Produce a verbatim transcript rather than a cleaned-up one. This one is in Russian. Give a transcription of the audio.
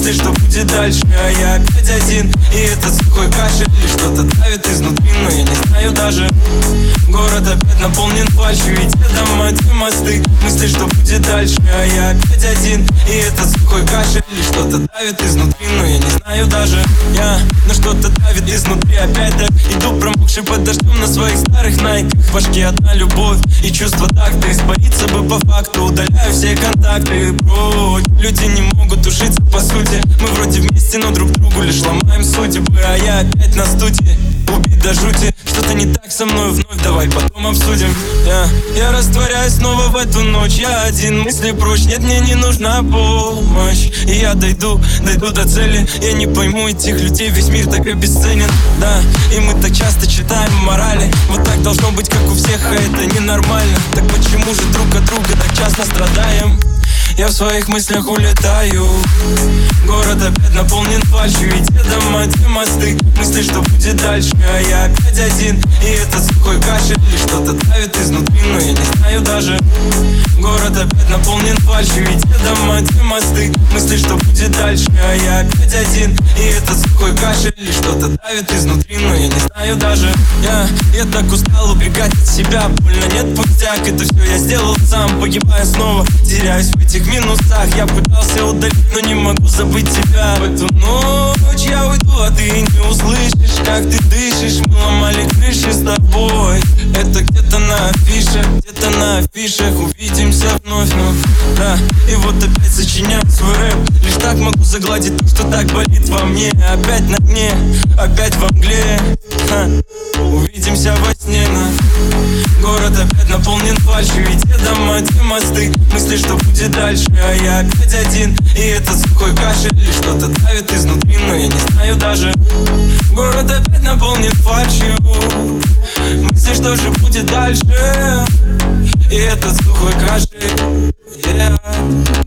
мысли, что будет дальше. А я опять один, и этот сухой кашель лишь что-то давит изнутри, но я не знаю даже. Город опять наполнен фальшью, и те дома, те мосты. Мысли, что будет дальше. А я опять один, и этот сухой кашель лишь что-то давит изнутри, но я не знаю даже. Я на что-то давит изнутри, опять так иду промокший под дождем на своих старых найках. В башке одна любовь и чувство такта. Испариться бы по факту, удаляю все контакты. Бро, люди не могут ушиться по сути. Мы вроде вместе, но друг другу лишь ломаем судьбы. А я опять на студии, убит до жути. Что-то не так со мной вновь, давай потом обсудим. Я, я растворяюсь снова в эту ночь. Я один, мысли прочь, нет, мне не нужна помощь. И я дойду, дойду до цели. Я не пойму этих людей, весь мир так обесценен. Да, и мы так часто читаем морали. Вот так должно быть, как у всех, а это ненормально. Так почему же друг от друга так часто страдаем? Я в своих мыслях улетаю. Город опять наполнен фальшью, и те дома, те мосты. Мысли, что будет дальше. А я опять один, и этот сухой кашель лишь что-то давит изнутри, но я не знаю даже. Город опять наполнен фальшью, и те дома, те мосты. Мысли, что будет дальше. А я опять один, и этот сухой кашель лишь что-то давит изнутри, но я не знаю даже. Я, я так устал убегать от себя. Больно, нет, пустяк, это все я сделал сам. Погибаю снова, теряюсь в этих минусах. Я пытался удалить, но не могу забыть тебя. В эту ночь я уйду, а ты не услышишь, как ты дышишь. Мы ломали крыши с тобой. Это где-то на афише, где-то на афишах. Увидимся вновь, ну да. И вот опять сочиняю свой рэп. Лишь так могу загладить то, что так болит во мне. Опять на дне, опять во мгле. Ха. Увидимся во сне, на. Город опять наполнен фальшью, и те дома, те мосты. Мысли, что будет дальше. А я опять один, и этот сухой кашель лишь что-то давит изнутри, но я не знаю даже. Город опять наполнен фальшью. Мысли, что же будет дальше. И этот сухой кашель, yeah.